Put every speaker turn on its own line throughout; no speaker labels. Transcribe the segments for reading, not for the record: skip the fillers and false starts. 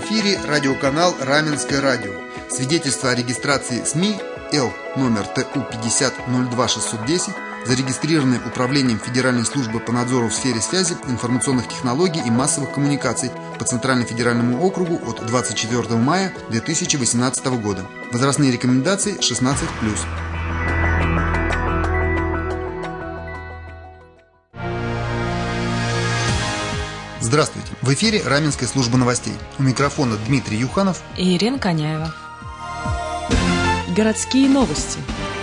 В эфире радиоканал «Раменское радио». Свидетельство о регистрации СМИ Л номер ТУ 50 02 610, зарегистрированное Управлением Федеральной службы по надзору в сфере связи, информационных технологий и массовых коммуникаций по Центральному федеральному округу от 24 мая 2018 года. Возрастные рекомендации 16+. Здравствуйте! В эфире Раменская служба новостей. У микрофона Дмитрий Юханов
и Ирина Коняева. Городские новости.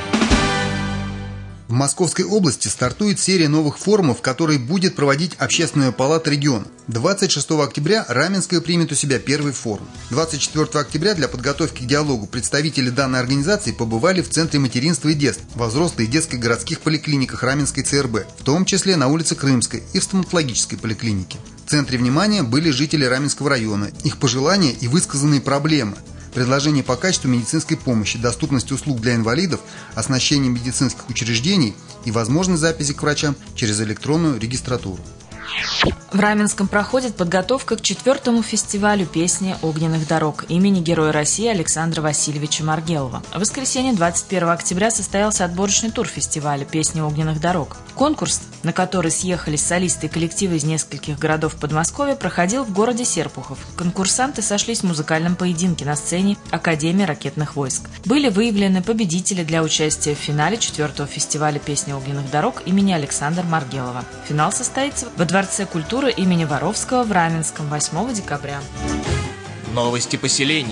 В Московской области стартует серия новых форумов, которые будет проводить Общественная палата региона. 26 октября Раменское примет у себя первый форум. 24 октября для подготовки к диалогу представители данной организации побывали в Центре материнства и детства, во взрослой и детской городских поликлиниках Раменской ЦРБ, в том числе на улице Крымской и в стоматологической поликлинике. В центре внимания были жители Раменского района, их пожелания и высказанные проблемы. Предложения по качеству медицинской помощи, доступности услуг для инвалидов, оснащение медицинских учреждений и возможность записи к врачам через электронную регистратуру.
В Раменском проходит подготовка к 4-му фестивалю песни «Огненных дорог» имени Героя России Александра Васильевича Маргелова. В воскресенье 21 октября состоялся отборочный тур фестиваля «Песни огненных дорог». Конкурс, на который съехались солисты и коллективы из нескольких городов Подмосковья, проходил в городе Серпухов. Конкурсанты сошлись в музыкальном поединке на сцене Академии ракетных войск. Были выявлены победители для участия в финале 4-го фестиваля «Песни огненных дорог» имени Александра Маргелова. Финал состоится во Дворце культуры имени Воровского в Раменском 8 декабря.
Новости поселений.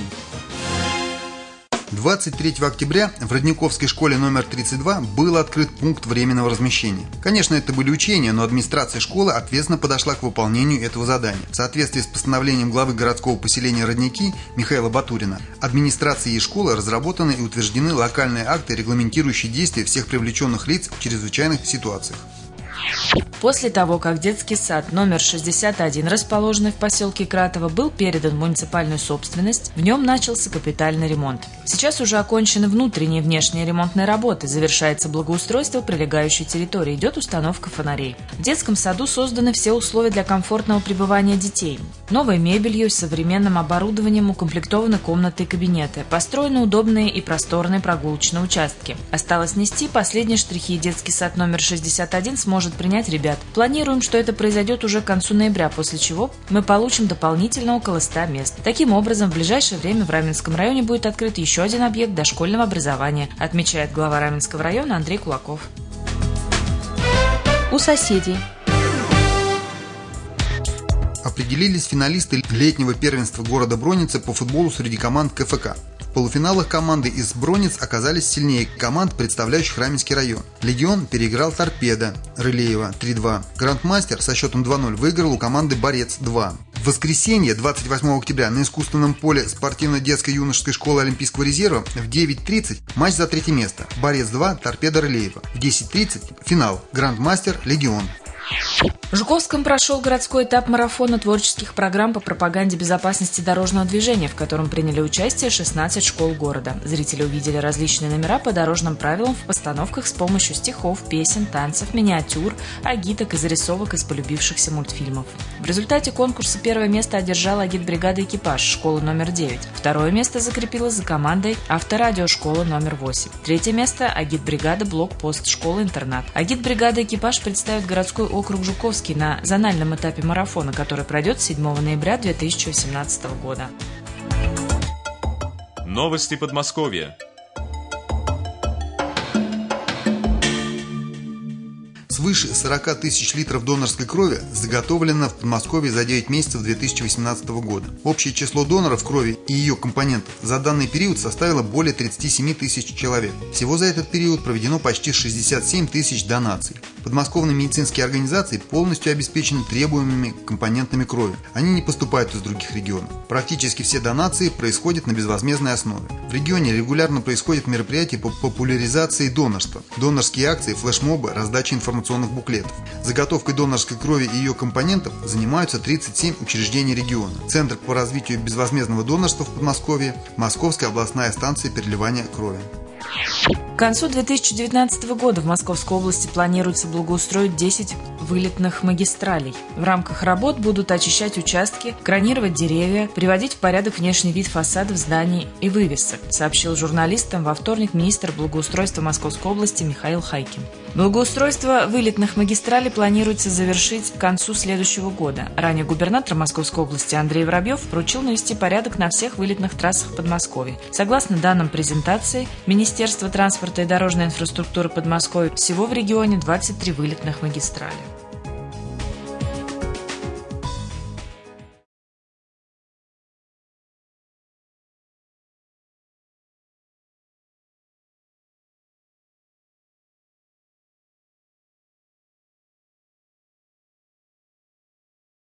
23 октября в Родниковской школе номер 32 был открыт пункт временного размещения. Конечно, это были учения, но администрация школы ответственно подошла к выполнению этого задания. В соответствии с постановлением главы городского поселения Родники Михаила Батурина, администрацией школы разработаны и утверждены локальные акты, регламентирующие действия всех привлеченных лиц в чрезвычайных ситуациях.
После того, как детский сад номер 61, расположенный в поселке Кратово, был передан в муниципальную собственность, в нем начался капитальный ремонт. Сейчас уже окончены внутренние и внешние ремонтные работы, завершается благоустройство прилегающей территории, идет установка фонарей. В детском саду созданы все условия для комфортного пребывания детей. Новой мебелью и современным оборудованием укомплектованы комнаты и кабинеты, построены удобные и просторные прогулочные участки. Осталось нести последние штрихи, и детский сад номер 61 сможет принять ребят. Планируем, что это произойдет уже к концу ноября, после чего мы получим дополнительно около 100 мест. Таким образом, в ближайшее время в Раменском районе будет открыт еще один объект дошкольного образования, отмечает глава Раменского района Андрей Кулаков.
У соседей.
Определились финалисты летнего первенства города Бронницы по футболу среди команд КФК. В полуфиналах команды из Бронниц оказались сильнее команд, представляющих Раменский район. «Легион» переиграл «Торпедо» Рылеева 3-2. «Грандмастер» со счетом 2-0 выиграл у команды «Борец» 2. В воскресенье, 28 октября, на искусственном поле спортивно-детской юношеской школы Олимпийского резерва в 9:30 матч за третье место. «Борец» 2, «Торпедо» Рылеева. В 10:30 финал. «Грандмастер», «Легион».
В Жуковском прошел городской этап марафона творческих программ по пропаганде безопасности дорожного движения, в котором приняли участие 16 школ города. Зрители увидели различные номера по дорожным правилам в постановках с помощью стихов, песен, танцев, миниатюр, агиток и зарисовок из полюбившихся мультфильмов. В результате конкурса первое место одержала агитбригада «Экипаж» школы номер 9. Второе место закрепилось за командой «Авторадиошкола номер 8». Третье место – агитбригада «Блокпост» школы-интернат. Агитбригада «Экипаж» представит городской округ Жуковский на зональном этапе марафона, который пройдет 7 ноября 2018 года.
Новости Подмосковья.
Свыше 40 тысяч литров донорской крови заготовлено в Подмосковье за 9 месяцев 2018 года. Общее число доноров крови и ее компонентов за данный период составило более 37 тысяч человек. Всего за этот период проведено почти 67 тысяч донаций. Подмосковные медицинские организации полностью обеспечены требуемыми компонентами крови. Они не поступают из других регионов. Практически все донации происходят на безвозмездной основе. В регионе регулярно происходят мероприятия по популяризации донорства, донорские акции, флешмобы, раздача информационных буклетов. Заготовкой донорской крови и ее компонентов занимаются 37 учреждений региона. Центр по развитию безвозмездного донорства в Подмосковье, Московская областная станция переливания крови.
К концу 2019 года в Московской области планируется благоустроить 10 вылетных магистралей. В рамках работ будут очищать участки, кронировать деревья, приводить в порядок внешний вид фасадов зданий и вывесок, сообщил журналистам во вторник министр благоустройства Московской области Михаил Хайкин. Благоустройство вылетных магистралей планируется завершить к концу следующего года. Ранее губернатор Московской области Андрей Воробьев поручил навести порядок на всех вылетных трассах Подмосковья. Согласно данным презентации Министерства транспорта и дорожной инфраструктуры Подмосковья, всего в регионе 23 вылетных магистрали.